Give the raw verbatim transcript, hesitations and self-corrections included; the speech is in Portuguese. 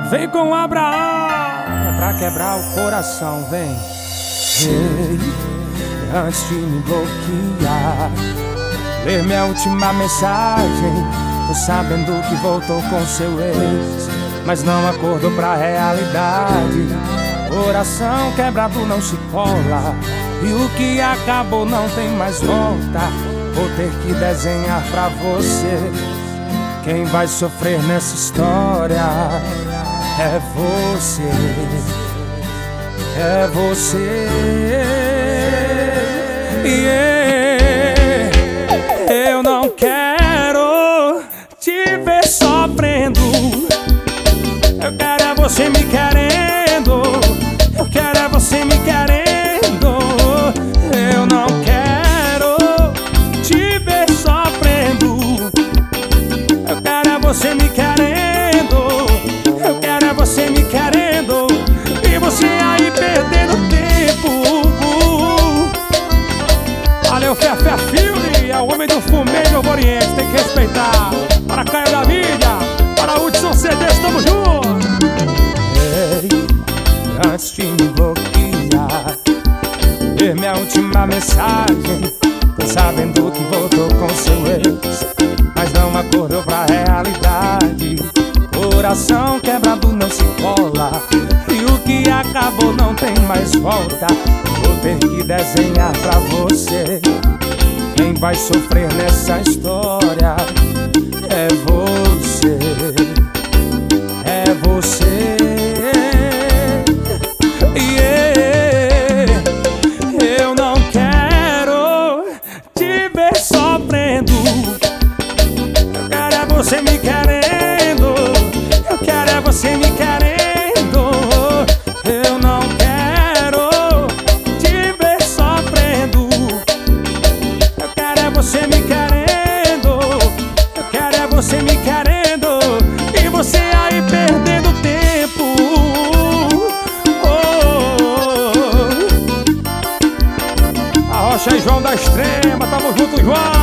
Vem com Abraão, é pra quebrar o coração, vem. Ei, antes de me bloquear, ler minha última mensagem. Tô sabendo que voltou com seu ex, mas não acordou pra realidade. Coração quebrado não se cola, e o que acabou não tem mais volta. Vou ter que desenhar pra você. Quem vai sofrer nessa história é você, é você. Yeah. Eu não quero te ver sofrendo, eu quero é você me querendo, eu quero é você me querendo. Eu não quero te ver sofrendo, eu quero é você me querendo, eu quero é você me querendo, e você aí perdendo tempo. Valeu, Fé Fé Filme, é o homem do fumê do Novo Oriente, tem que respeitar. Para Caio da Mídia, para Hudson C D, estamos juntos. Ei, antes de me bloquear, ver minha última mensagem. Tô sabendo que voltou com seu ex, mas não acordou pra realidade. Coração quebrado não se cola, e o que acabou não tem mais volta. Vou ter que desenhar pra você. Quem vai sofrer nessa história é você, é você. Yeah. Eu não quero te ver sofrendo, eu quero é você me querendo, eu quero é você me querendo. Eu não quero te ver sofrendo, eu quero é você me querendo, eu quero é você me querendo, e você aí perdendo tempo. Oh. A Rocha e João da Extrema, tamo junto, João.